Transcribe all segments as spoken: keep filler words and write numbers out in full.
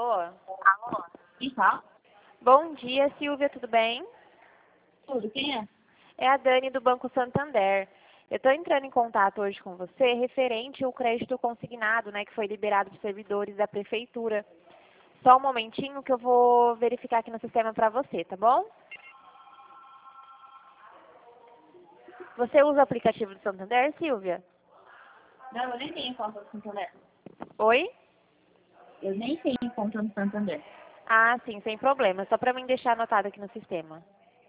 Alô? Alô? Quem fala? Bom dia, Silvia, tudo bem? Tudo, quem é? É a Dani do Banco Santander. Eu estou entrando em contato hoje com você referente ao crédito consignado, né, que foi liberado para os servidores da prefeitura. Só um momentinho que eu vou verificar aqui no sistema para você, tá bom? Você usa o aplicativo do Santander, Silvia? Não, eu nem tenho conta no Santander. Oi? Eu nem tenho conta no Santander. Ah, sim, sem problema. Só para mim deixar anotado aqui no sistema.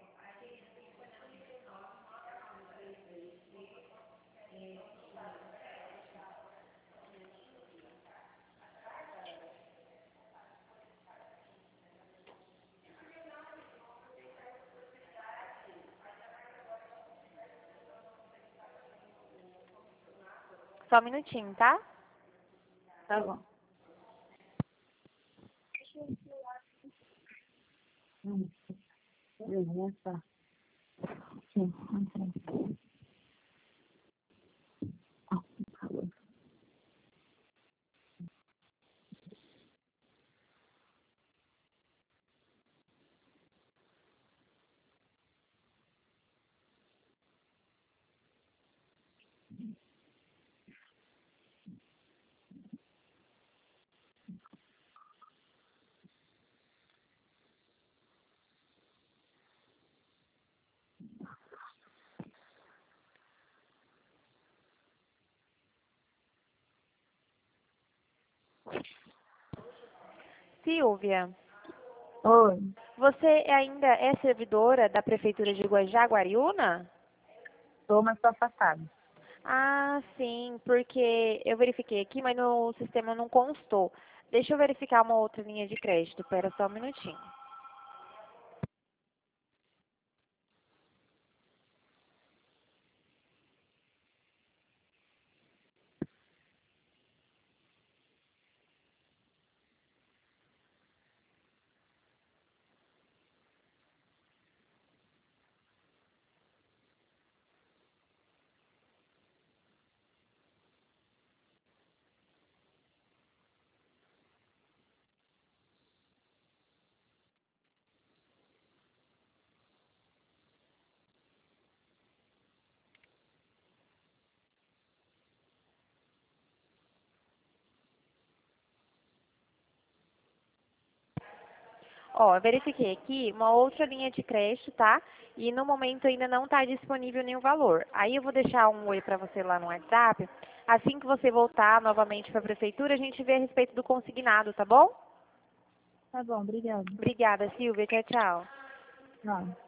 Só um minutinho, tá? Tá bom. Hum. Beleza, tá. Sim, ok. Ah, tá bom. Silvia, Oi, você ainda é servidora da Prefeitura de Guajá, Guariúna? tô, mas tô afastada. Ah, sim, porque eu verifiquei aqui, mas no sistema não constou. Deixa eu verificar uma outra linha de crédito. Espera só um minutinho. Ó, eu verifiquei aqui uma outra linha de crédito, tá? E no momento ainda não está disponível nenhum valor. Aí eu vou deixar um oi para você lá no WhatsApp. Assim que você voltar novamente para a prefeitura, a gente vê a respeito do consignado, tá bom? Tá bom, obrigada. Obrigada, Silvia. Tchau, tchau. Tchau.